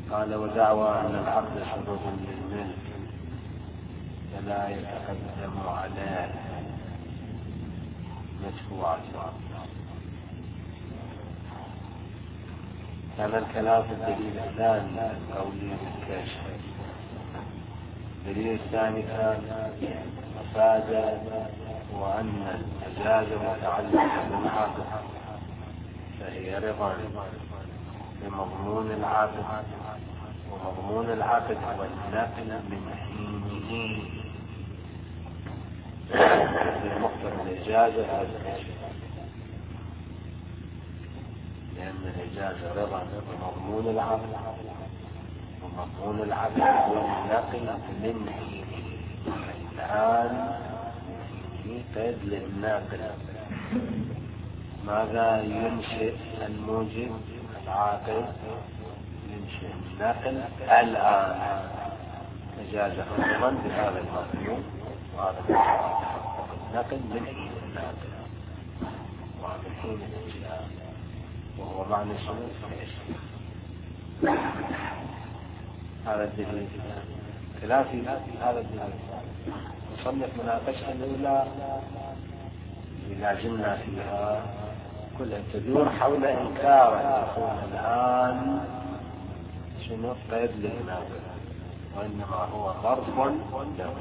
قال ودعوى أن العقد سبب للملك فلا يتقدم عليه مدفوعة. كان الكلام في الدليل الثاني قولي بالكشف. الدليل الثاني كان أفاد وأن المجاز متعلق بالعقد فهي رضا بمضمون العقد، ومضمون العقد هو النقل من حينه بمقتضى الإجازة أو الكشف، لأن الإجازة رضا بمضمون العقد، ومضمون العقد هو النقل من حينه. الآن في قيد للناقل. ماذا ينشئ الموجب العاقل؟ ينشئ النقل الآن، إجازة رضا بهذا المضمون، وهذا النقل من حين الناقل ومن حين الإجازة، وهو معنى الشمس. هذا الدليل خلافي هذا الدليل. نصنف مناقشة الأولى لازمنا فيها كلها تدور حول إنكار أن يكون الآن شنو قيد للناقل، وإنما هو ظرف له.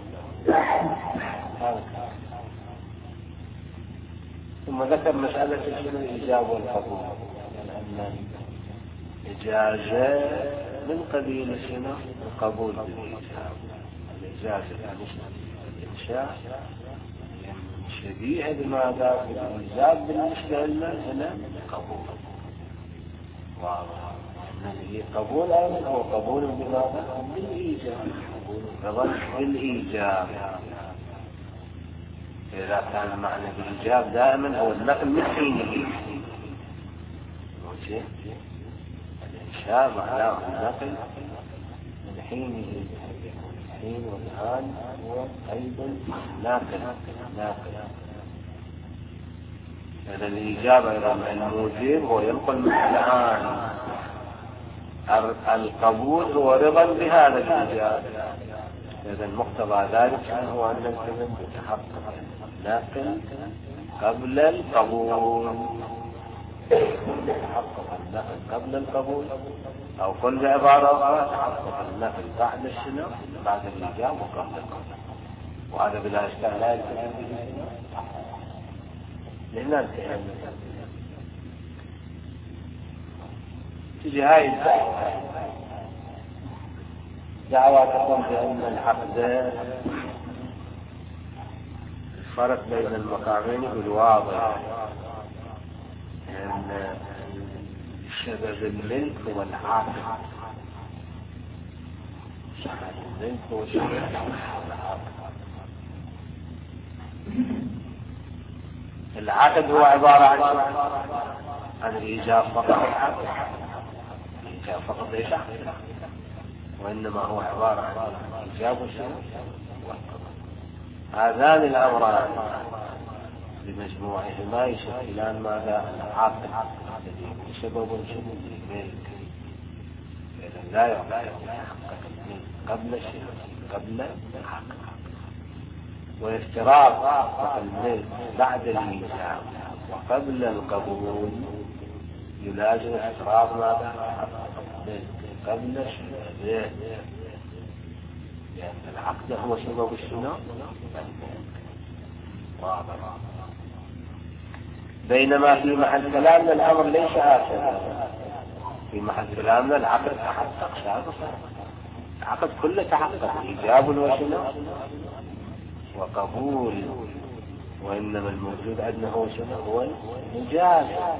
ثم ذكر مسألة الإجابة والقبول، لأن الإجازة من قبيل شنو القبول بالإجابة. الإجازة الإنشاء شبيهة بماذا بالإجابة بالنسبة لنا هنا قبول، والذي قبول أيضا هو قبول بماذا بالإجابة، قبول بالإجابة. إذا كان معنى بالإجابة دائما هو النقل من حينه، الإنشاء معناه النقل من حينه، الحين والآن هو أيضا ناقل. إذا الإجابة إذا الموجب هو ينقل من الآن، القبول هو رضا بهذا الإجابة. إذا مقتضى ذلك هو أن الكلمة تتحقق ناقل قبل القبول، تحقق النقل قبل القبول، أو كل بعبارة أخرى تحقق النقل بعد الشنو بعد الإجابة وقبل القبول. وهذا بلا إشكال لا يلتزم به لأن تجي هاي دعوة تقوم بأن العقد الفرق بين المقامين بالواضح، أن سبب الملك هو العقد، سبب الملك هو العقد هو عبارة عن الإيجاب فقط. الإيجاب فقط ليس عقد، وإنما هو عبارة عن الإيجاب والقضاء. هذان الأمران بمجموعهما يشكلان ماذا العقد الذي سبب للملك. إذا لا يحقق الملك قبل الشيء قبل العقد، وافتراض الملك بعد الإيجاب وقبل القبول يلازم افتراض ماذا قبل الشيء، لأن العقد هو سبب الشنو واضح. بينما في محل كلامنا الأمر ليس هكذا. في محل كلامنا العقد تحقق سابقا، العقد كله تحقق إيجاب وشنو وقبول، وإنما الموجود عندنا هو شنو هو الإجازة.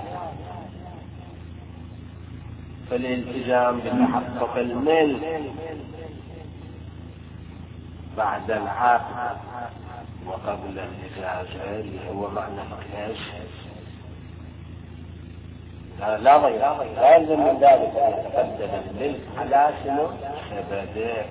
فالالتزام بتحقق الملك بعد العقد وقبل الإجازة اللي هو معنى الكشف لا ضير، لا يلزم من ذلك أن يتقدم الملك على شنو سببه.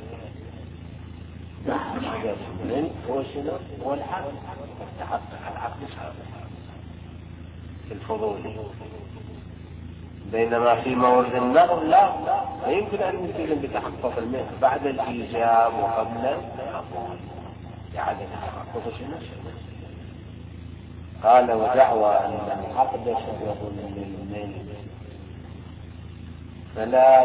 سبب الملك هو شنو هو العقد، تحقق العقد سابقا في الفضول. بينما في مورد النقل لا لا يمكن أن يلتزم بتحقق الملك بعد الإيجاب وقبل القبول لعدم تحقق شنو. قال ودعوى أن العقد سبب للملك فلا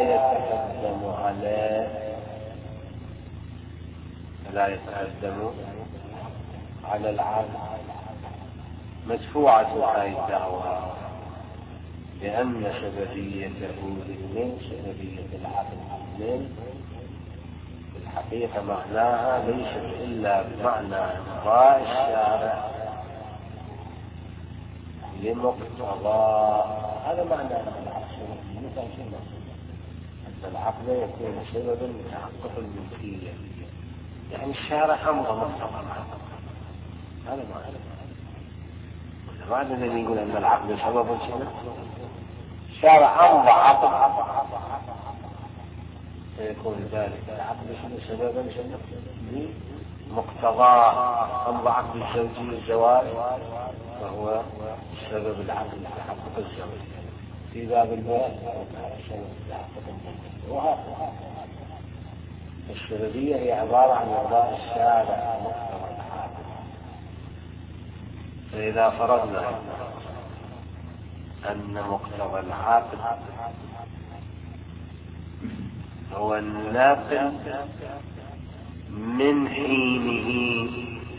يتقدم على العقد مدفوعة هذه الدعوى لأن سببيته للملك سببية العقد للملك في الحقيقة معناها ليست إلا بمعنى إمضاء الشارع لمقتضى. هذا معنى أن العقد يكون سببا لتحقق الملكية، يعني الشارع أمضى مقتضى العقد. هذا معنى الذي يقول أن العقد سبب شنو؟ الشارع أمضى عقد فيكون ذلك العقد سببا لمقتضاه. أمضى عقد الزوجية الزواج وهو سبب العقد لتحقق الزواج في باب البيع سبب لتحقق الملكية. وهكذا السببية هي عبارة عن إرضاء الشارع مقتضى العقد. فإذا فرضنا أن مقتضى العقد هو الناقل من حينه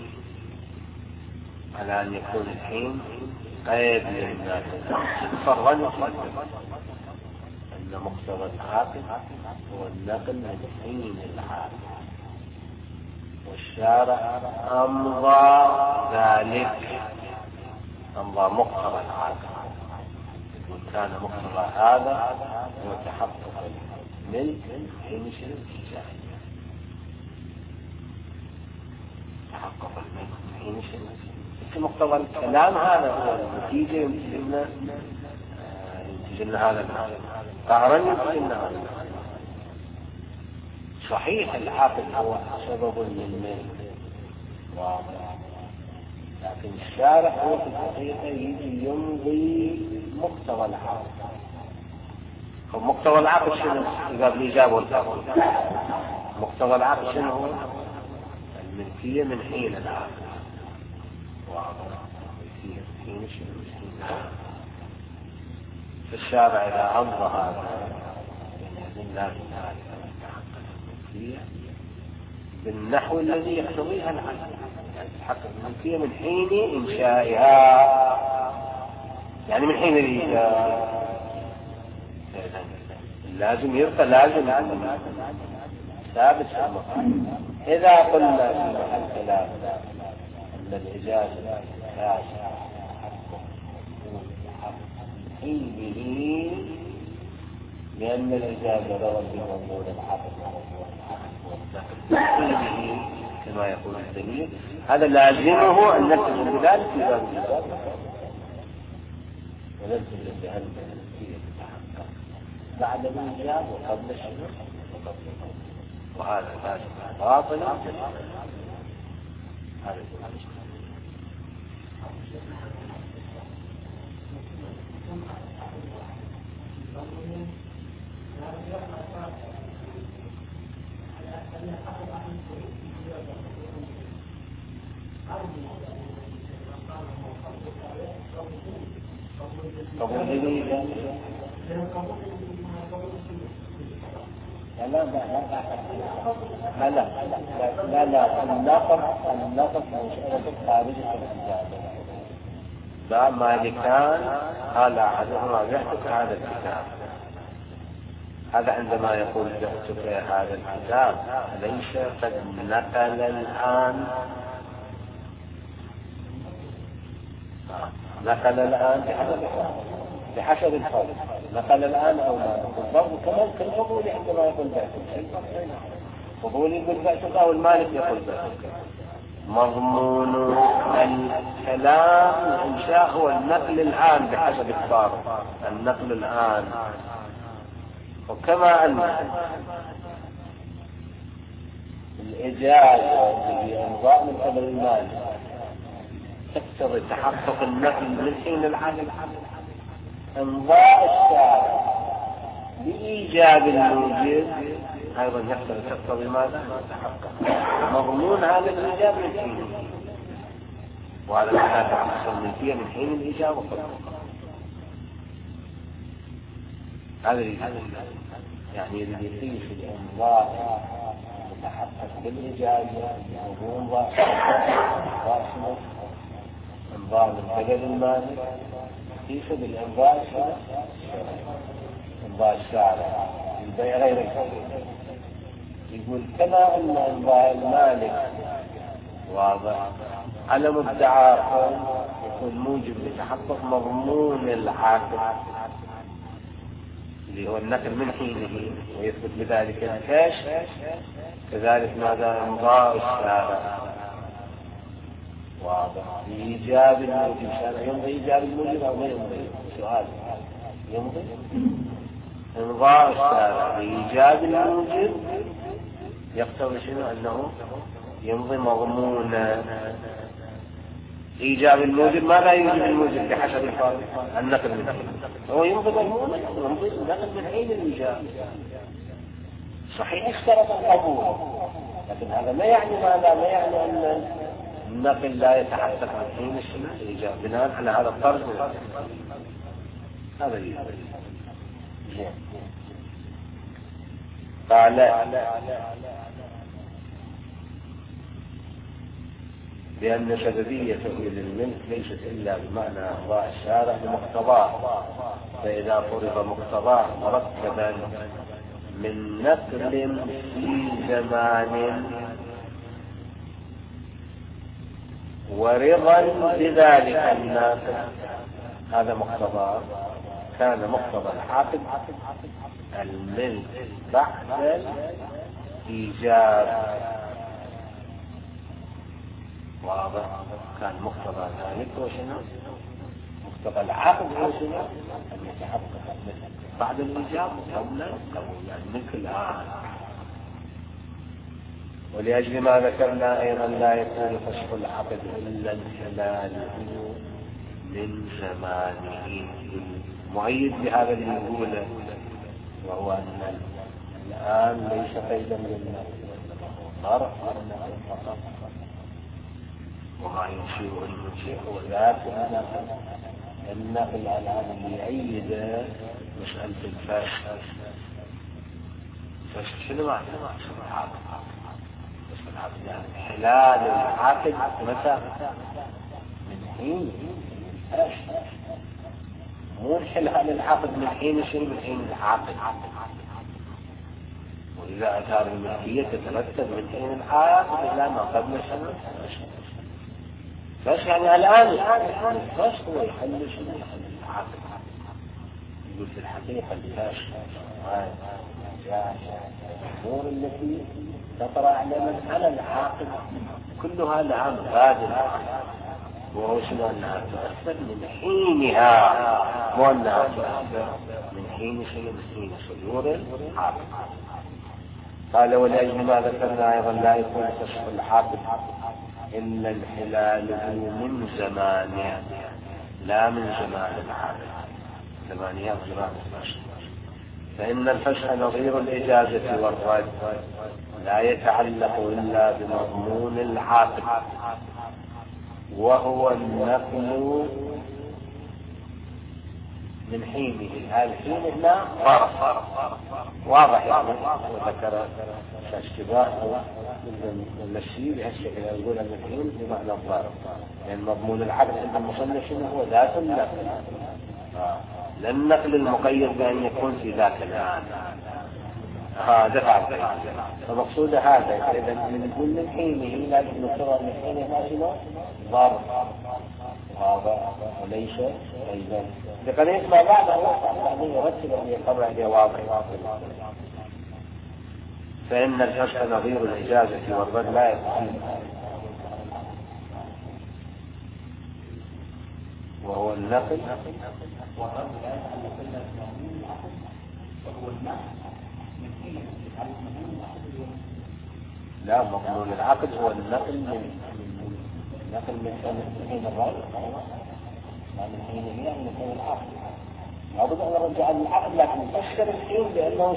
على أن يكون الحين قيد للناقل، فرضنا أن مقتضى العقد هو النقل من حين العقد والشارع أمضى ذلك، أمضى مقتضى العقد. كان مقتضى هذا هو تحقق الملك حين شنو الجاهلية، تحقق الملك حين شنو مقتضى الكلام. هذا هو النتيجة ينتج لنا هذا قهرا ينتج لنا هذا. صحيح العقد هو سبب للملك واضح، لكن الشارع هو في الحقيقة يجي يمضي مقتضى العقد. مقتضى العقد شنو؟ إذا بالإجابة والقبول مقتضى العقد شنو هو؟ الملكية من حين العقد واضح. الملكية من حين شنو؟ فالشارع إذا أمضى هذا يعني لازم يتحقق الملكية بالنحو الذي يقتضيها العقد، يعني تحقق الملكية من حين إنشائها، يعني من حين الإيجاب. لازم يبقى لازم ثابت في المقام. إذا قلنا في الكلام أن الإجازة كاشفة حينه لأن الإجازة ضرب بمضمون العقد حينه كما يقول الدليل، هذا لازمه أن نلتزم بذلك في باب الإجازة ونلتزم بهذه الملكية تتحقق بعد الإجابة وقبل الشروط وهذا لازم باطل. هذا لا النقص منشأة خارجة الإجابة. بعد ما كان هذا أحدهما بعتك هذا الكتاب، هذا عندما يقول بعتك هذا الكتاب ليس قد نقل الآن، نقل الآن بحسب الفضل، نقل الآن أو لا بالضبط كمان كالفضول عندما يقول بعتك فضول يقول بعتك أو المالك يقول بعتك. مضمون الكلام الإنشاء هو النقل الآن بحسب الفارق، النقل الآن. وكما أن الإجازة بإمضاء من قبل المالك تقتضي تحقق النقل من حين العقد، إمضاء الشارع بإيجاب الموجب أيضا تقتضي ماذا؟ تحقق مضمون هذا الإيجاب من حين، وهذا معناه تحصل الملكية من حين الإيجاب وقبل. هذا يعني اللي يقيس الإمضاء متحقق بالإيجاب مضمون راسمه إمضاء من قبل المال يقيس بالإمضاء إمضاء الشارع البيع غير الكفر. يقول كما أن إمضاء المالك واضح على مدعاه يكون موجب لتحقق مضمون العاقد اللي هو النقل من حينه ويثبت بذلك الكاش، كذلك ماذا إمضاء الشارع واضح بإيجاب الموجب. الشارع يمضي إيجاب الموجب أو ما يمضي؟ سؤال يمضي إمضاء الشارع بإيجاب الموجب يقتضي شنو؟ أنه يمضي مضمونا. إيجاب الموجب ما لا يوجب الموجب بحسب النقل من حين، هو يمضي مضمونا يمضي النقل من حين الإيجاب. صحيح اشترط القبول، لكن هذا ما يعني ماذا؟ ما يعني أن النقل لا يتحقق من حين الإيجاب بناء على هذا الطرز. هذا قال لأن سببية تأويل الملك ليست إلا بمعنى إمضاء الشارع بمقتضاه، فإذا فرض مقتضاه مركبا من نقل في زمان ورضا بذلك الناقل، هذا مقتضاه، كان مقتضى العاقد الملك بعد الإيجاب. واضح؟ كان مقتضى ذلك وشنو؟ مقتضى العقد وشنو؟ أن يتحقق الملك بعد الإيجاب قبل يعني الملك الآن. ولأجل ما ذكرنا أيضا لا يكون فسخ العقد إلا الحلال من زمانه. مؤيد بهذا اللي يقوله، وهو أن الآن ليس قيدا للنار فقط، وما يشير المشيخ وذاك النقل على هذا اللي يعيد مسألة الفاسق. فاسق شنو معنى؟ يعني حلال العاقد متى؟ من حين مو حلال العاقد من حين شنو؟ من حين العاقد. وإذا أثار الملكية تترتب من حين العاقد إلى ما قبل شنو؟ بس يعني الآن الفاش هو يحل شنو؟ يحل العاقد. يقول في الحقيقة الفاش الأمور التي تطرأ على العاقد كلها نعم غادرة، وهو شنو؟ أنها تؤثر من حينها، مو أنها تؤثر من حين شنو؟ من حين صدور العاقد. قال ولأجل ما ذكرنا أيضا لا يكون فسخ العاقد إلا الحلال من زمانه لا من زمان العاقد، زمانيات زمان الفسخ. فإن الفسخ نظير الإجازة والرد لا يتعلق إلا بمضمون العاقد، وهو النقل من حينه. الحين هنا واضح يعني، وذكر اشتباه المشي بهالشكل يقول أن الحين بمعنى الضرب، لأن مضمون العقد عند المصنف هو ذات النقل، لا النقل المقيد بأن يكون في ذاك الآن. هذا فعلا فمقصود هذا. إذا نقول من حينه لازم نقرأ من حينه ما شنو؟ ضرب هذا وليس أيضا لقد ما بعده بعدين يرتب أن يقرأ عليه واضح. فإن الفسخ نظير الإجازة والرد لا يتعلق، وهو النقل لا مضمون العقد هو النقل من حين الرد، من حين هي من حين العقد. لابد أن نرجع للعقل، لكن تشكر الحين لأنه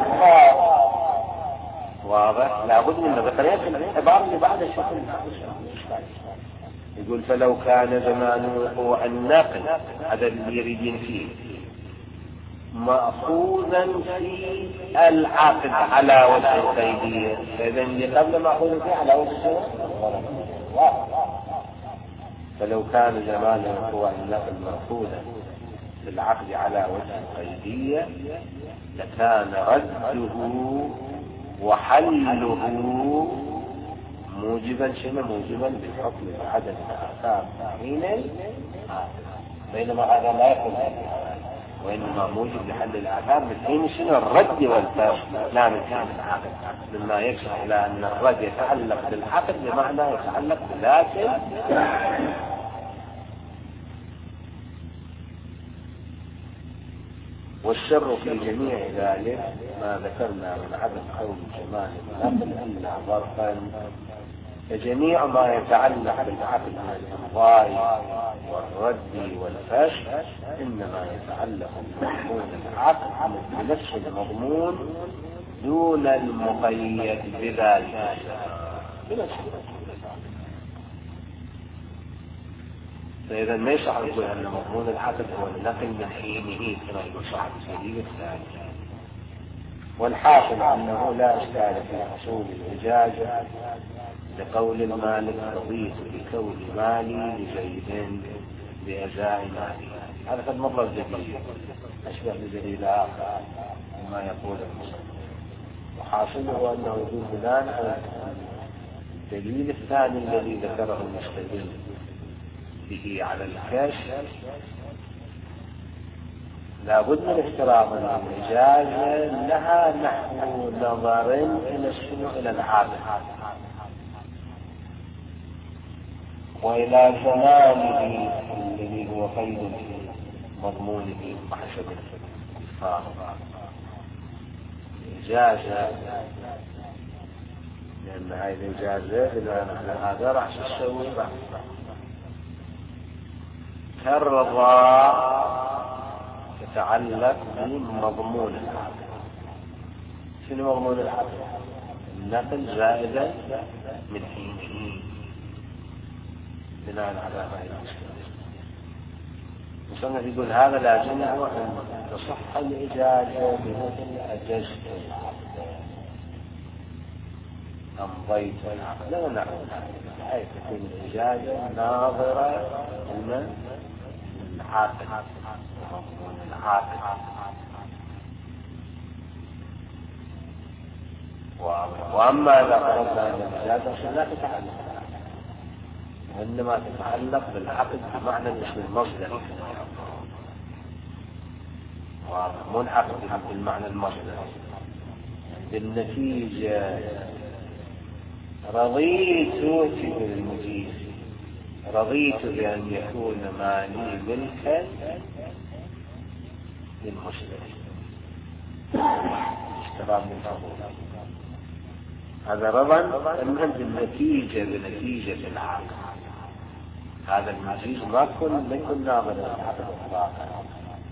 واضح. لابد من ذكريات العبارة اللي بعد الشكل. يقول فلو كان زمانه هو الناقل، هذا اللي يريدين فيه، مأخوذا في العقد على وجه القيدية، فإذا اللي قبل مأخوذا فيه على وجه فلو كان زمانه هو النقل مأخوذا في العقد على وجه القيدية لكان رده وحله موجبا بالحكم بعدد الآثار حين، بينما هذا لا يكون، وإنما موجب لحل الآثار من حين شنو الرد والفسخ، لا من حين العقد، مما يشرح إلى أن الرد يتعلق بالعقد بمعنى يتعلق بذاته. والشر في جميع ذلك ما ذكرنا من عدم كون جمال النقل إلا ظرفا، فجميع ما يتعلق بالعقد من الإمضاء والرد والفسخ إنما يتعلق بمضمون العقد بنفس المضمون دون المقيد بذلك. فإذا ما يصح يقول أن مضمون العقد هو النقل من حينه كما يقول صاحب السبيل الثاني. والحاصل أنه لا إشكال في حصول الإجازة لقول المالك رضيت بكون مالي لزيد بأزاء مالي، هذا قد مر الدليل أشبه بدليل آخر مما يقول المصنف، وحاصله أنه يقول بناء على الدليل الثاني الذي ذكره المستدل به على الكشف لا بد من احترام الإجازة لها نحو نظر إلى الشنو إلى العادة وإلى زمانه الذي هو قيد في مضمونه وحسب الإجازة، لأن هذه الإجازة بناء على هذا راح تسوي كالرضا تتعلق بمضمون العقد. شنو مضمون العقد؟ النقل زائدا من حينه بناء على هذا المشكلة. المصنف يقول هذا لازمه أن تصح الإجازة بمثل أجزت العقد، أمضيت العقد، لا نعم بحيث تكون الإجازة ناظرة من العاقد ومضمون العاقد. وأما إذا فرضنا أن الإجازة لا تتعلق، وإنما تتعلق بالعقد بمعنى اسم المصدر، ومنعقد بالمعنى المصدر. بالنتيجة رضيت بالمجيز، رضيت بأن يكون مالي ملكا للمشتري اشتراء من فضول، هذا رضا المهم بالنتيجة بنتيجة العقد. هذا المجيز ما يكون ناظر العقد اطلاقا،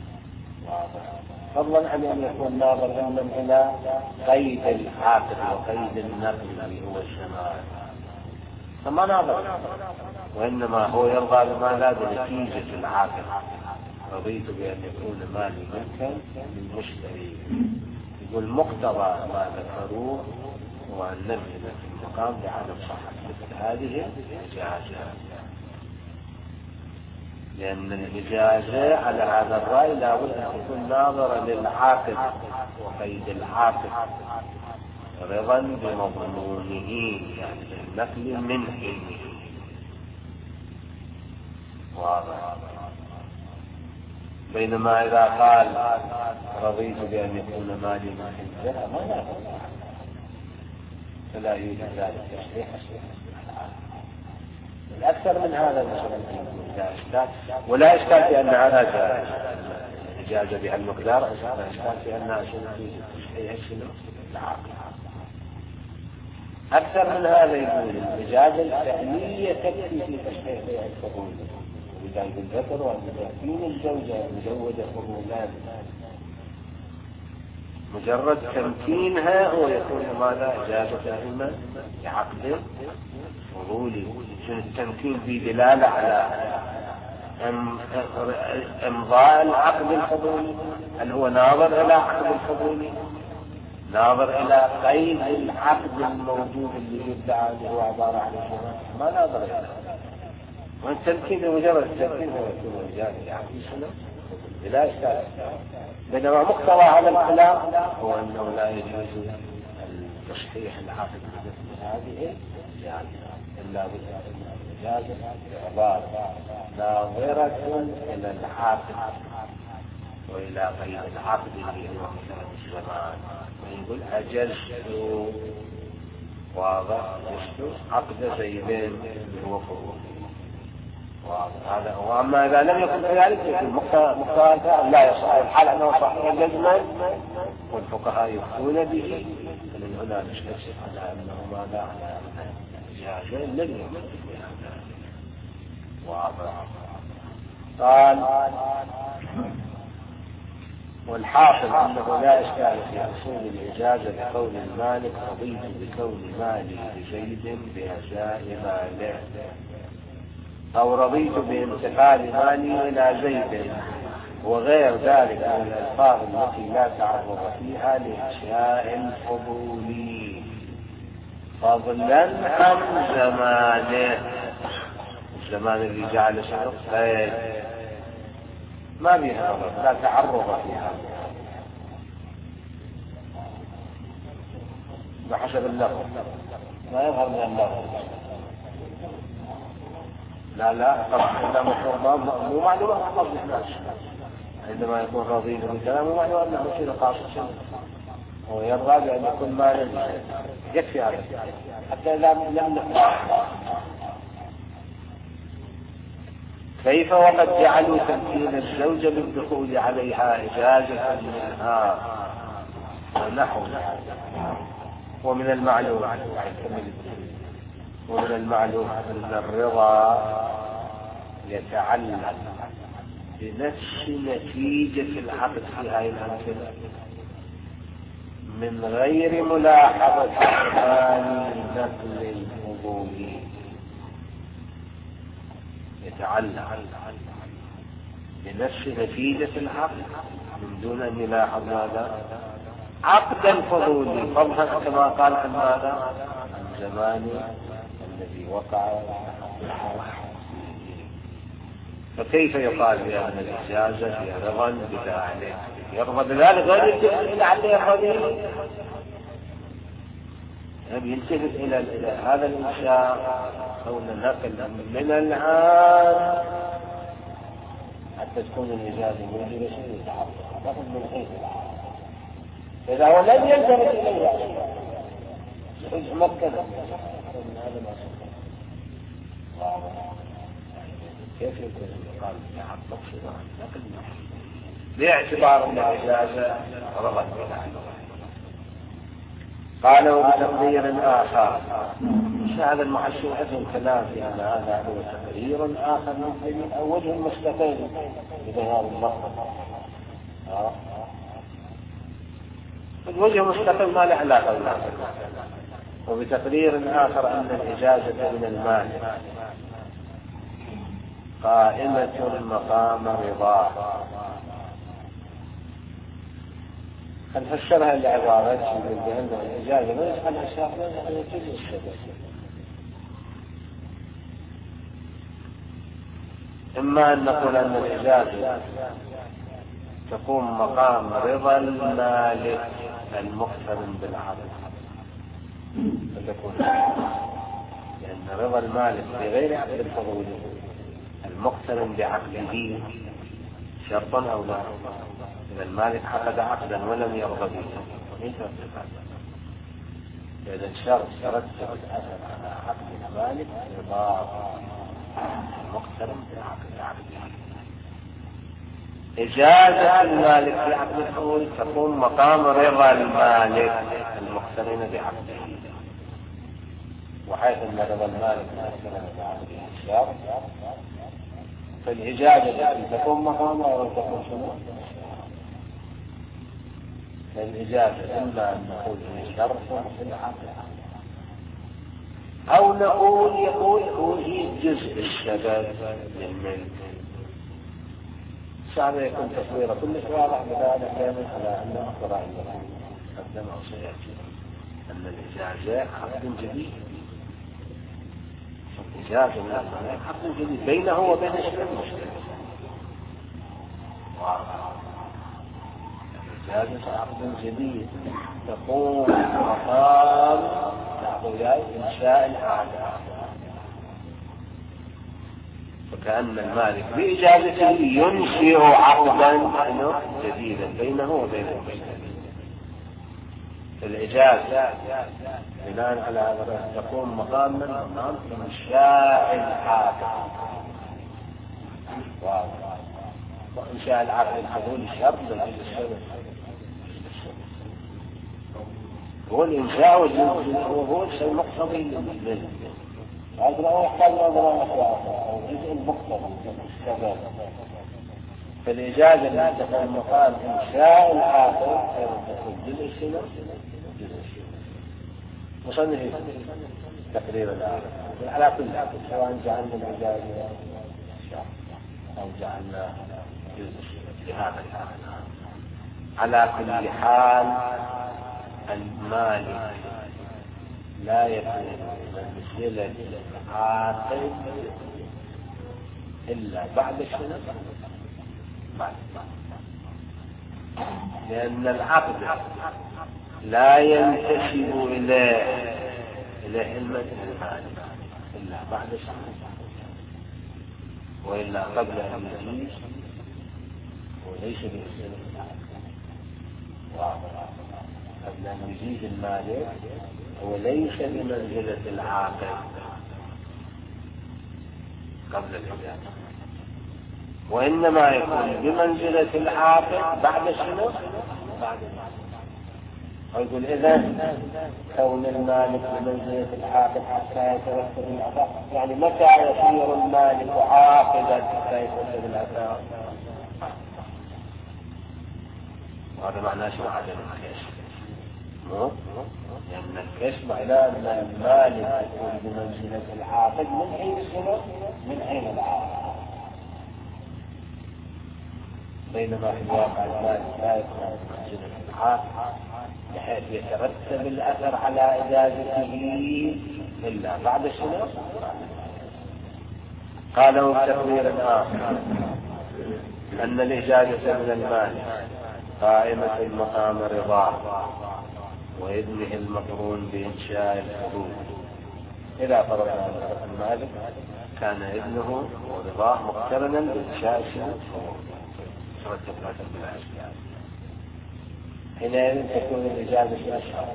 فضلا عن ان يكون ناظرا من الى قيد العقد وقيد النقل اللي هو الشمال، فما ناظر، وانما هو يرضى بما لا بنتيجة العقد. رضيت بان يكون مالي ملكا للمشتري. يقول مقتضى ما ذكروه هو ان نبذل في المقام بعدم صحة مثل هذه الإجازة، لأن الإجازة على هذا الرأي لا بد أن تكون ناظرة للعاقد وقيد العاقد رضا بمضمونه، يعني النقل من حينه. واضح. بينما إذا قال رضيت بأن يكون مالي محلا ما ناظر، فلا يوجد ذلك تصحيح الأكثر من هذا لا إشكال، ولا إشكال في أن هذا إجازة بها المقدار، لا إشكال في أنها شنو العاقل. أكثر من هذا يقول الإجازة الفعلية تكفي في تشريع بيع الفضول، بداية الذكر وأن تكون الزوجة مزوجة فضولان مجرد تمكينها هو يكون ماذا إجازة إما لعقد فضولي. التمكين في دلالة على إمضاء العقد الفضولي، هل هو ناظر إلى عقد الفضولي، ناظر إلى قيد العقد الموجود اللي يدعى اللي هو عبارة عن الجماع، ما ناظر إلى والتمكين مجرد التمكين هو يكون إجازة يعني بلا إشكال. بينما مقتضى هذا الكلام هو أنه لا يجوز تصحيح العقد بمثل هذه إلا بالإجازة بإعضاء ناظرة إلى العقد وإلى قيد العقد اللي هو مثل الزمان، ويقول أجزت واضح أجزت عقد زيدين اللي هو فضول هذا. وأما إذا لم يكن كذلك يكون مقتضى لا يصح الحال أنه صحيح جزما والفقهاء يفتون به، فمن هنا نشتكي على أنه ماذا على إجازة لم يكن واضح. قال والحاصل أنه لا إشكال في أصول الإجازة بقول المالك رضيت بكون مالي لزيد بأجزاء ماله، أو رضيت بانتقال مالي إلى زيد، وغير ذلك من الألفاظ التي لا تعرض فيها لإنشاء الفضول فضلا عن زمانه، الزمان اللي جعل شرط ما بيها نظر لا تعرض فيها بحسب اللفظ ما يظهر من اللفظ. لا طبعا مو معلومة قصد الناس عندما يكون راضين بالكلام مو معلومة أنه يصير قاصد هو يرضى بأن يكون مالا يكفي هذا حتى إذا لم نقل. كيف وقد جعلوا تمكين الزوجة بالدخول عليها إجازة منها ونحو. ومن المعلوم أن الرضا يتعلق بنفس نتيجة العقد في هذه الأمثلة من غير ملاحظة حال نقل الفضول، يتعلق بنفس نتيجة العقد من دون أن يلاحظ ماذا عقد الفضول فضلا كما قال عن ماذا عن زمان الذي وقع. فكيف يقال بأن الإجازة هي رضا بذلك يرضى بذلك غير يلتفت عليه الرضي يلتفت إلى هذا الإنشاء أو النقل من العام حتى تكون الإجازة موجودة شيء يتعرض لكن من حيث العام إذا هو لم يلتفت إليه يتمكن من هذا الأصل. كيف يكون يقال يعطف صدام لكن باعتبار أن الإجازة رغم بذلك. قالوا بتقدير آخر هذا المحشو حسن كلام في أن هذا هو تقدير آخر ممكن أو وجه مستقيم بهذا اللفظ. الوجه مستقيم ما له علاقة بالآخر. وبتقدير آخر أن الإجازة من المال قائمة مقام رضاه. فنفسرها لعبارات بأن الإجازة ما يفعل أشياء أن يجوز السبب. إما أن نقول أن الإجازة تقوم مقام رضا المالك المقترن بالعقد فتكون لأن رضا المالك بغير عقد الفضول المقترن بعقده شرط أو لا. إذا المالك عقد عقدا ولم يرضى به ليس ارتفاعا. إذا شرط ترتب الأثر على عقد المالك رضا المقترن بعقده. إجازة المالك في عقد الفضول تقوم مقام رضا المالك المقترن بعقده. وحيث أن رضا المالك المقترن بعقده شرط فالإجازة التي تكون مقامة أو تكون شنو؟ فالإجازة إما أن نقول هي شرط في العقد أو يقول هي جزء السبب للملك. صعب يكون تصويره كل واضح بذلك يعمل على أن أخبر عنه قدم أو سيأتي أن الإجازة عقد جديد. الإجازة من الملك عقد جديد بينه وبين المشتري. الإجازة عقد جديد تقوم مقام إنشاء العادة، فكأن المالك بإجازته ينشئ عقدا جديدا بينه وبين المشتري. الإجازة بناء على هذا تقوم مقاما إنشاء العقد. وإنشاء العقد حصول الشرط للشرط هو الإنشاء وهو الشيء المقتضي للملك. هذا لا يحتاج نظرا أو جزء المقتضي للسبب. فالإجازة التي تكون مقام إنشاء العقد جزء الشيء مصنف تقريبا على كل عقد سواء جعلنا الإجازة أو جعلنا جزء لهذا العقد. على كل حال المالك لا يكون منزلة العاقل إلا بعد الشنو؟ لأن العقد لا ينتسب إليه المالك إلا بعد الشنو، وإلا قبل أن يجيز وليس بمنزلة قبل أن يجيز المالك وليس بمنزلة العاقل قبل الإجازة، وإنما يكون بمنزلة العاقل بعد شنو؟ بعد المالك. ويقول إذن كون المالك بمنزلة العاقل حتى يتوسل الأثار، يعني متى يصير المالك عاقلا حتى يتوسل الأثار؟ وهذا معناه شو عدم الكشف، لأن الكشف معناه أن المالك يكون بمنزلة العاقل من حين السنة من حين العاقل، بينما في الواقع المالك لا يكون بمنزلة العاقل بحيث يترتب الأثر على إجازته إلا بعد السنة. قالوا تقريرا آخر أن الإجازة من المالك قائمة مقام رضاه وإذنه المقرون بإنشاء الحدود. إذا فرضنا أن المالك كان إذنه ورضاه مقترنا بإنشاء الحدود حينئذ تكون الإجازة أشهر،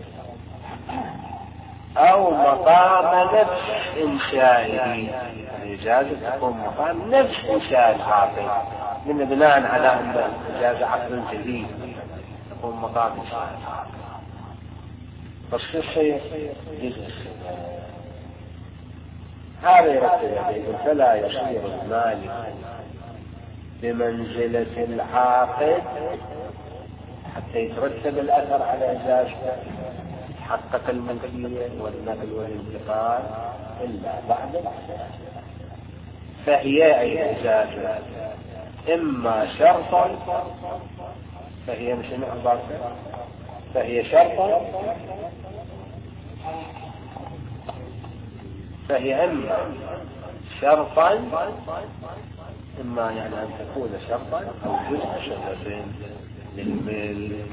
أو مقام نفس إنشائه. الإجازة تكون مقام نفس إنشاء العاقل من بناء على أن الإجازة عقد جديد تكون مقام إنشاء العاقل. فالشيء جزء هذا يرتب عليه، فلا يصير المالك بمنزلة العاقد حتى يترتب الأثر على إجازته تحقق الملكية والنقل والانتقال إلا بعد الإجازة. فهي أي إجازة إما شرطا، فهي مش نعبر، فهي شرطا، فهي إما شرطا، إما يعني أن تكون شرطا أو جزء شرط للملك.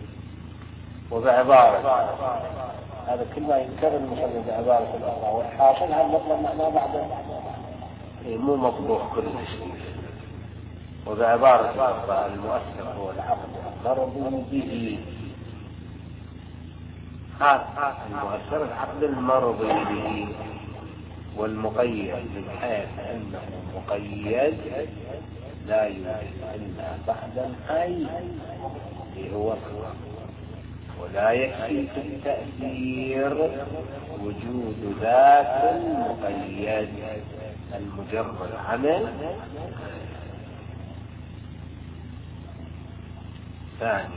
وبعبارة هذا كل ما ينكر المصنف بعبارة الأخرى، والحاصل هذا المطلب معناه بعد مو مطبوع كل شيء. وبعبارة الأخرى المؤثر هو العقد المرضي به، المؤثر العقد المرضي به، والمقيد من حيث أنه مقيد لا يوجد إلا بعد الحي اللي هو، ولا يكفي في التأثير وجود ذات المقيد المجرد عمل ثاني.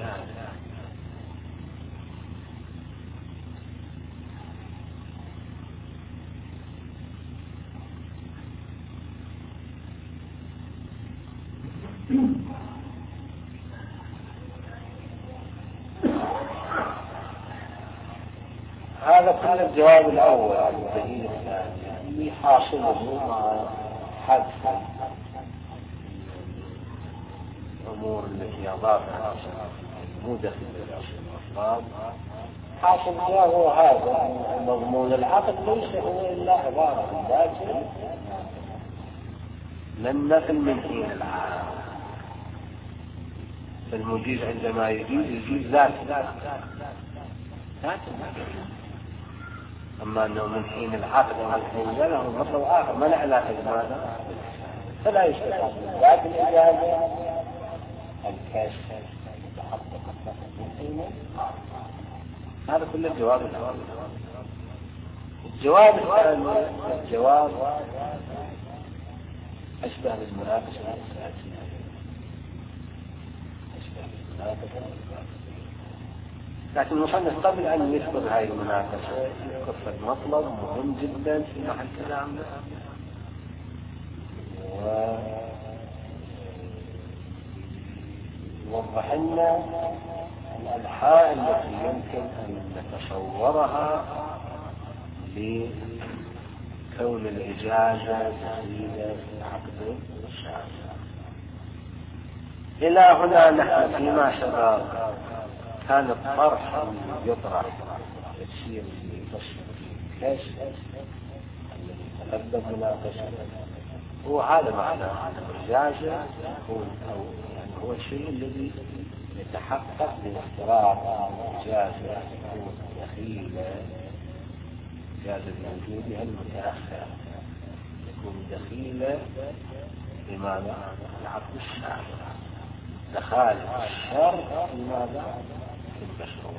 هذا كل الجواب الأول عن الدليل الثاني اللي حاصله مع حذف الأمور التي أضافها مو دخل الأفراد. حاصل الجواب هو هذا مضمون العقد ليس هو إلا عبارة عن ذاته لم نقل من حين العام. فالمجيز عندما يجيز ذاته أما أنه من حين العقد أو من حين له مطلب آخر ما له علاقة بماذا فلا يستطيع ذات الإجازة الكاشف يتحقق من حينه. هذا كل الجواب الأول. الجواب الثاني الجواب أشبه بالمناقشة الأساسية. لكن المصنف قبل أن يذكر هذه المناقشة يذكر مطلب مهم جدا في محل كلامنا ووضح لنا الأنحاء التي يمكن أن نتصورها لكون الإجازة دخيلة في عقد الشارع. إلى هنا نحن فيما سبق كان الطرح يطرح تفسير في فصل الكشف الذي تقدم مناقشته هو هذا معنى الإجازة هو الشيء الذي يتحقق باختراق الإجازة تكون دخيلة إجازة موجودها المتأخر تكون دخيلة بمعنى العقد الشارع دخال الشرع لماذا؟ في المشروع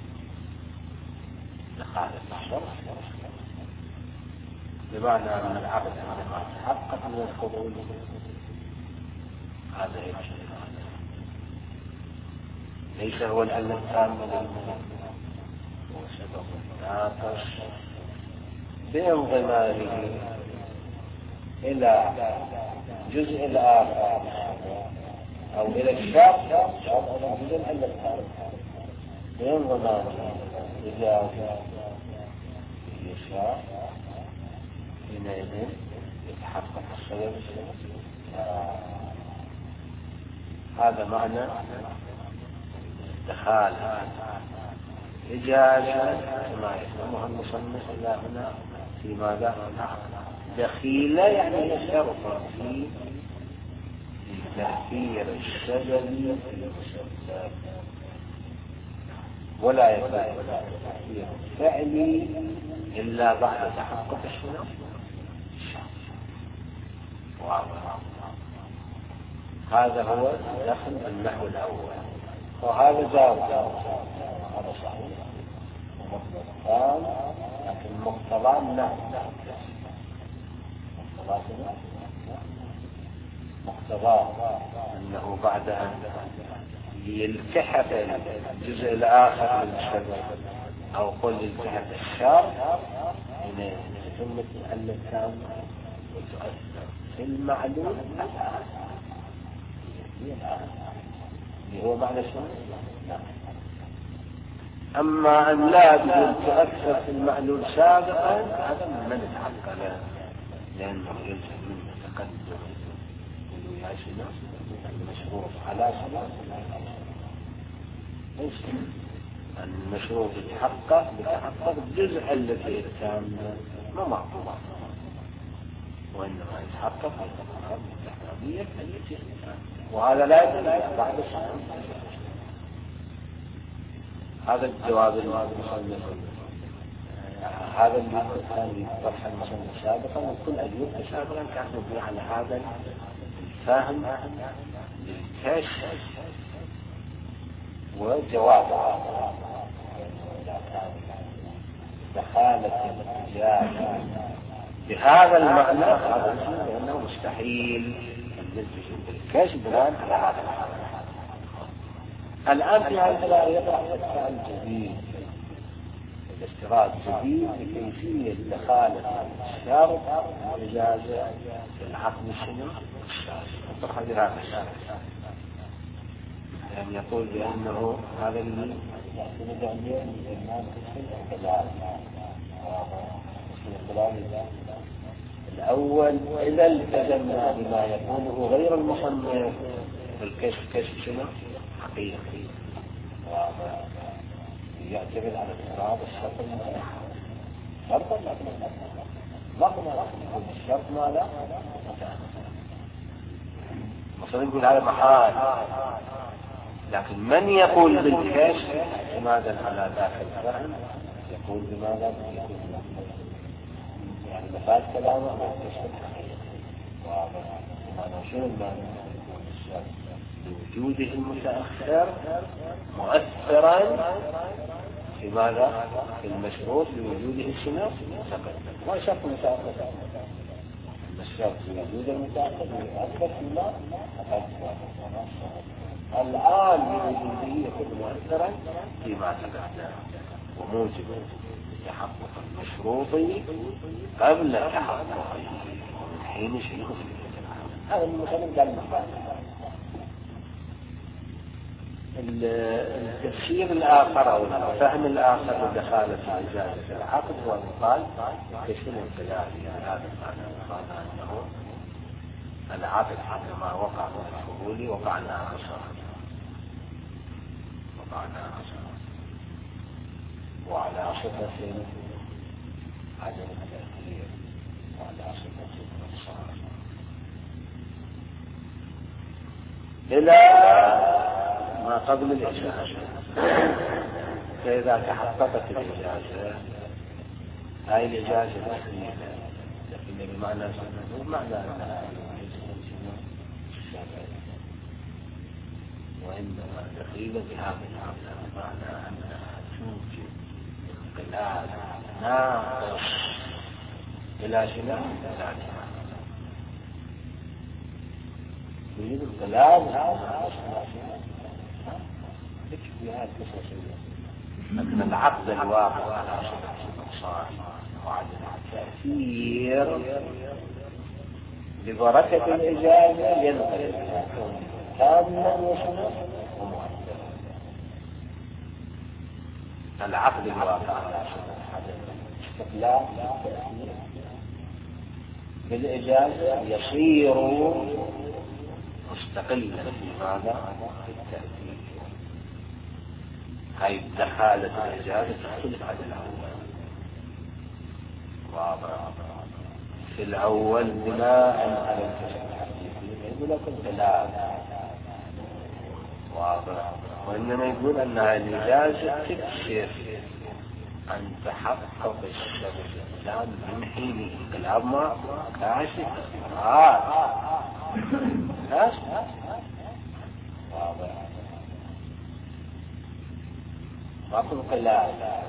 دخال الشرع بمعنى أن العقد عندما تحقق من القبول هذا يجب ليس هو العلم التام للمنع هو سبب الناقص بانضمامه إلى جزء الآخر أو إلى الشرط أو جزء العلم التام بانضمامه إذا يشاء حينئذ يتحقق السبب. هذا معنى دخال إجازة كما يسموها المصنف إلى هنا في ماذا؟ دخيلة يعني شرط في تأثير السبب في المسبب ولا يكون تأثير فعلي إلا بعد تحقق الشرط. هذا هو دخل النحو الأول وهذا جاوب هذا صحيح ومقتضى لكن مقتضى النحو مقتضى أنه بعد أن يلتحق الجزء الآخر من السبب أو قل يلتحق الشرط هنا ثم الحل التام وتؤثر في المعلوم اللي هو معنى شنو؟ أما أن لا تؤثر في المعلول سابقا هذا من الحق له لأنه يلزم منه تقدم ويعيش المشروط على ليس المشروط يتحقق الجزء الذي التام ما معقول وإنما يتحقق التحرية التي وهذا لا يتحقق بعد الشهر. هذا الجواب المصنف هذا اللي كان يطرح المصنف سابقا وكل أجوبة سابقا كانت مبنية على هذا الفهم للكشف وجوابها دخالة الإجازة بهذا المعنى هذا لأنه مستحيل الكشف بناء على هذا الحال. الآن في هذا لا يقع سؤال جديد، الاستيراد جديد لكيفية دخالة الشرط الإجازة في العقد الشنو الشرعي. هذه هذا الشرط يعني يقول بأنه هذا اللي يعتمد عليه الإمام في الكلام الأول إذا التزمنا بما يقوله غير المصنف الكشف شنو حقيقي يعتمد على الاستيراد الشرط المتأخر شرطا مقنع الشرط ما لا مثلا يقول على محال، لكن من يقول بالكشف لماذا على ذاك الفهم يقول بماذا يعني مفاد كلامه هو الكشف الحقيقي. ومعنى شنو المعنى يقول الشرط لوجوده المتأخر مؤثرا في ماذا؟ في المشروط لوجوده الشنو متقدم. ما شرط متأخر، الشرط لوجود المتأخر يؤثر فيما تقدم. الآن بوجوده يكون مؤثرا فيما تقدم وموجب تحقق المشروط قبل تحققه من حين شيء هذا المثال قال التفسير الآخر أو الفهم الآخر لدخالة الإجازة في العقد هو قال كشف الانقلابي. هذا المعنى أنه العقد عندما وقع في القبول وقعنا عشرة وعلى صفة عدم التأثير وعلى صفة الإنصاف إلى ما قبل الإجازة. فإذا تحققت الإجازة هاي الإجازة الأخيرة لكن بمعنى أنها وإنما دخيلة بهذا المعنى أنها توجد انقلاب ناقص إلى شنو؟ يريد انقلاب ناقص بهذه القصة أن العقد الواقع على صفة وعدم التأثير ببركة الإجازة ينقلب كاملا وشنو ومؤثرا. العقد الواقع على استقلال التأثير بالإجازة يصير مستقلا في ماذا؟ في التأثير. هاي دخالة الإجازة تختلف عن الأول. في الأول بناء على يقول لكم لا واضح، وإنما يقول أنها الإجازة تكشف عن تحقق الشرط الإسلام من حين انقلاب ما كاشف واضح ما قل لا.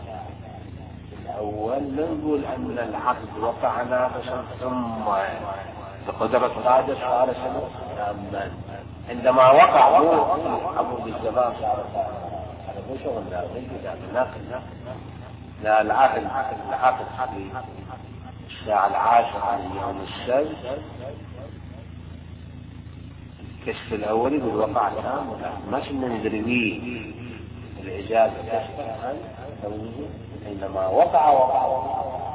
الأول نقول أن العقد وقع ناقصا ثم بقدرة قادر صار شنو تاما. عندما وقع أبو بالزمان صار هذا مو شغل لا غير ناقل لا العقد في الساعة 10 من يوم السبت الكشف الأولي بالوقع تام مش ندري به الإجازة كشف عن توجيه إنما وقع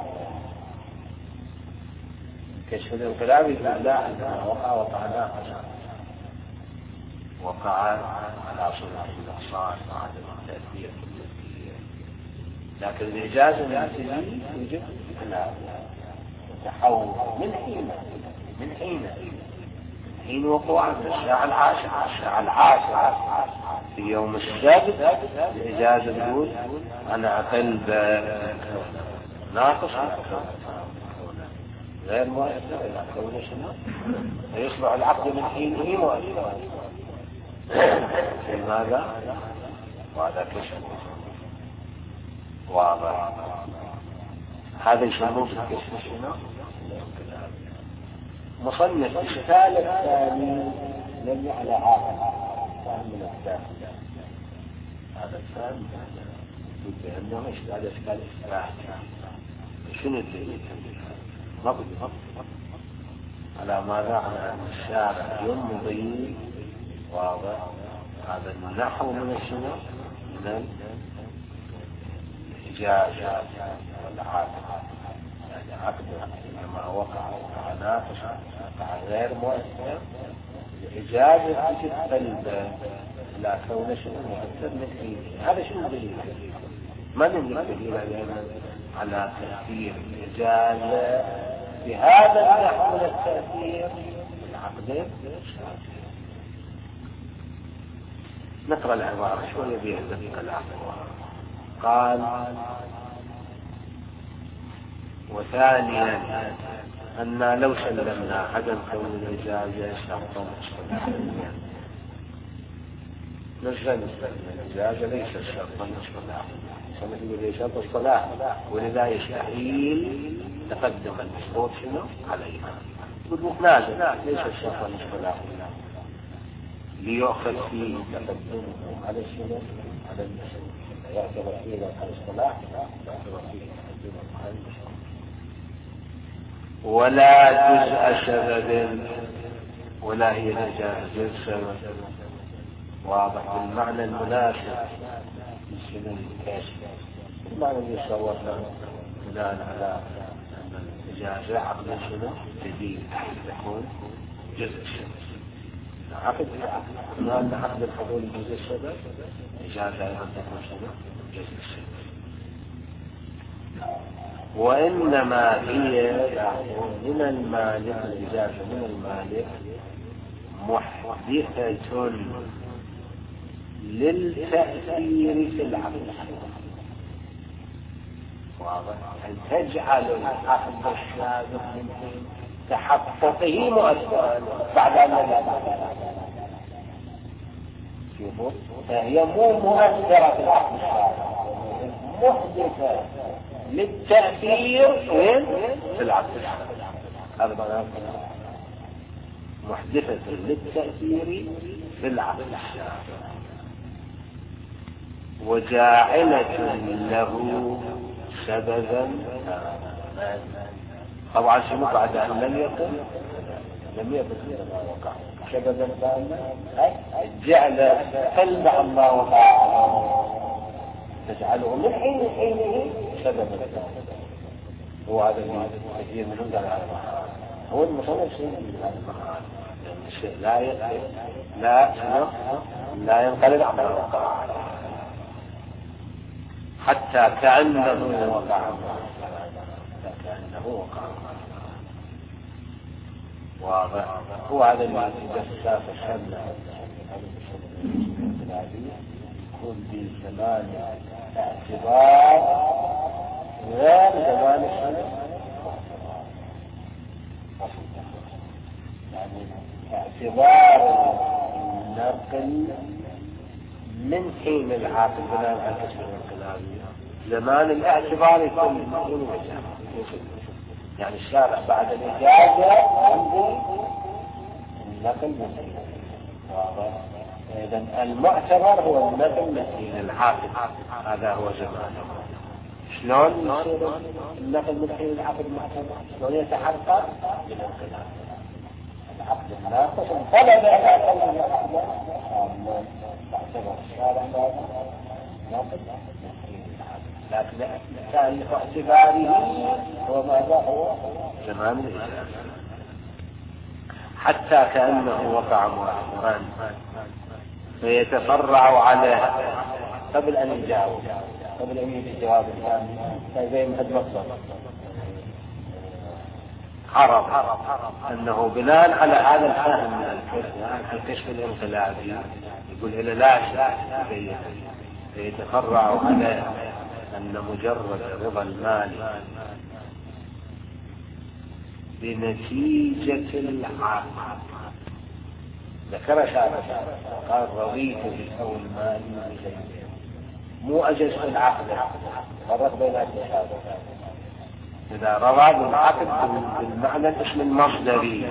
كشف الانقلاب لا عندما وقع ناقصا وقع على صفة الإحصان وعدم التأثير في التأثير. لكن الإجازة التي توجد لا تحول من حين وقوع الساعة 10 في يوم السبت الإجازة تقول أنا أقل ناقص غير مؤثر إلى كونه شنو يصبح العقد من حينه مؤثرا في ماذا؟ وهذا كشف واضح. هذا يسموه بالكشف شنو؟ مصنف الشكال الثاني لم على هذا الثاني من الداخل، هذا الثاني بأنه هذا إشكال إثبات. شنو الدليل؟ ضبط على ما ذاعنا أن الشارع يمضي واضح هذا النحو من الشنو؟ من الإجازة والعقد، يعني عقد لما وقع ناقص غير مؤثر، الإجازة تتقلب لا كون شنو مؤثر من هذا شنو الدليل؟ ما نملك دليل على تأثير الإجازة بهذا النحو من التأثير العقدين. نقرأ العبارة شوية بيهدف الكلام. قال: وثانيا أن لو سلمنا عدم كون الإجازة شرطا مصطلحا، نزل الإجازة ليس شرطا مصطلحا، كما يقول لي شرط الصلاح، ولذا يستحيل تقدم المشروط شنو عليها، يقول متنازل ليس شرطا مصطلحا ليؤخذ فيه تقدمه على الشنو على المشروط، يعتبر فيه على الصلاح يعتبر فيه تقدمه على المشروط. ولا جزء سبب، ولا هي جزء سبب واضح بالمعنى المناسب للسنن الكاشفة، المعنى اللي صورنا بناء على أن الإجازة عقد شنو جديد تكون جزء سبب، عقد بناء على عقد الحضور جزء سبب، إجازة أيضا تكون شنو جزء سبب. وإنما هي من المالك، الإجازة من المالك محدثة للتأثير في العقد، واضح أن تجعل العقد السابق من تحققه مؤثرا بعد أن شوفوا فهي مو مؤثرة في العقد السابق، محدثة للتأثير في العقد السابق، هذا معناه محدثة للتأثير في العقد السابق، وجاعلة له سببا. طبعا شنو بعد أن لم يكن ما وقع سببا ثانيا جعل قلب الله وقع تجعله من حينه سببا ثانيا. هو هذا كثير من هو المصنف شيء من هذا المعنى لا ينقلب عما وقع حتى كأنه وقع، واضح. هو هذا اللي جساس الشمل يكون بزمان اعتبار غير زمان الشمل، يعني اعتبار النقل من حين العاقل بناء على الكشف الانقلابي، زمان الاعتبار يكون يعني الشارع بعد الإجازة عنده النقل مثيل، واضح. إذن المعتبر هو النقل مثيل العاقل، هذا هو زمانه. شلون يصير النقل من حين العقد المعتبر؟ شلون يتحقق؟ بالانقلاب. العقد الناقص انقلب على قول العقد تعتبر الشارع ناقص، لكن كان اعتباره هو ماذا هو زمان الإجازة، حتى كأنه وقع مؤخرا فيتفرع عليه قبل أن يجاوب، قبل أن يجي الجواب الثاني زي ما المقصد عرف أنه بناء على هذا الفهم من الكشف الانقلابي يقول إلى لا شيء، فيتفرع عليه أن مجرد رضا المال بنتيجة العقد، ذكر شارع قال رضيت بكون مالي بغيره، مو أجزت العقد، فرق بين الشهادة إذا روى بالعقد بالمعنى الاسم المصدري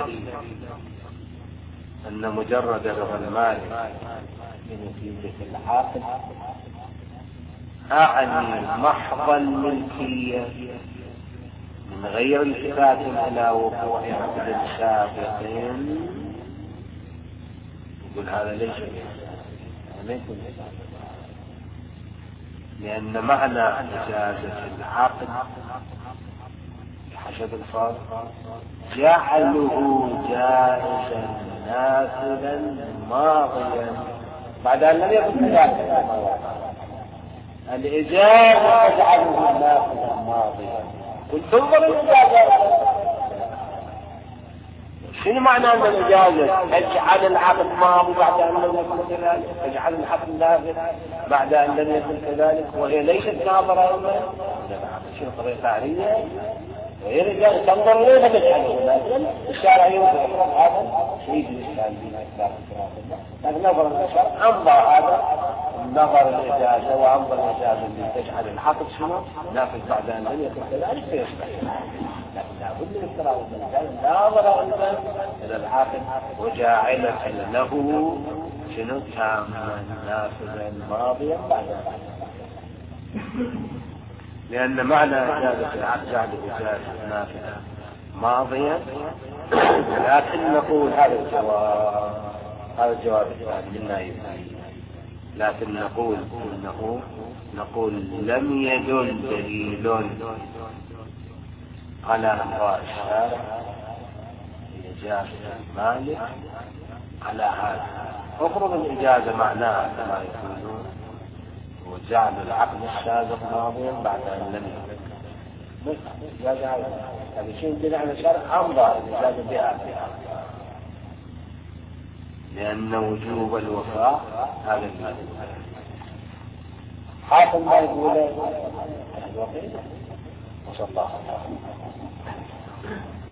أن مجرد رضا المالك بنتيجة العقد أعني محض الملكية من غير التفات إلى وقوع عقد سابق، يقول هذا ليس لأن معنى إجازة العقد حسب الفرق جعله جائزا نافذا ماضيا بعد أن لم يكن ذلك. الإجازة تجعله نافذا ماضيا. قلت انظر الإجازة شنو معنى أن الإجازة تجعل العقد ماضي بعد أن لم يكن كذلك، تجعل العقد نافذ بعد أن لم يكن كذلك، وهي ليست ناظرة إلا شنو طريقة عارية، وهي الإجازة تنظر إليها تجعله نافذا. الشارع يوضح هذا شيء الإشكال في لكن نظر الشارع أنظر هذا نظر الإجازة وأنظر الإجازة اللي تجعل العقد شنو نافذ بعد أن لم يكن كذلك فيصبح، لكن لابد من افتراض الإنسان ناظر إلى العاقل وجاعلة له شنو تاما نافذا ماضيا بعد ذلك، لأن معنى إجازة العقد جعل إجازة نافذة ماضيا. لكن نقول هذا الجواب الثاني للنائب، لكن نقول لم يدل دليل على أمضاء الشارع إجازة المالك على هذا. أفرض الإجازة معناها كما يقولون وجعل العقد السابق ماضيا بعد أن لم يكن إجازة هذا شيء يدل على الشارع أمضى الإجازة بها، لأن وجوب الوفاء هذا المال حاصل ما يقوله الوقت. وصلى الله عليه وسلم.